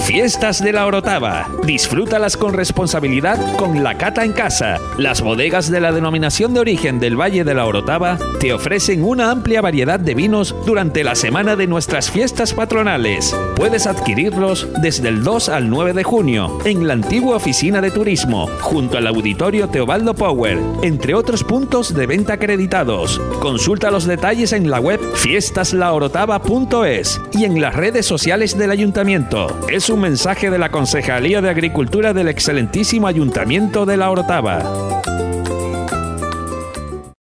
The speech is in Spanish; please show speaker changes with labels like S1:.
S1: Fiestas de la Orotava. Disfrútalas con responsabilidad con la cata en casa. Las bodegas de la denominación de origen del Valle de la Orotava te ofrecen una amplia variedad de vinos durante la semana de nuestras fiestas patronales. Puedes adquirirlos desde el 2 al 9 de junio en la antigua oficina de turismo, junto al auditorio Teobaldo Power, entre otros puntos de venta acreditados. Consulta los detalles en la web fiestaslaorotava.es y en las redes sociales del Ayuntamiento. Es un mensaje de la Concejalía de Agricultura del excelentísimo Ayuntamiento de La Orotava.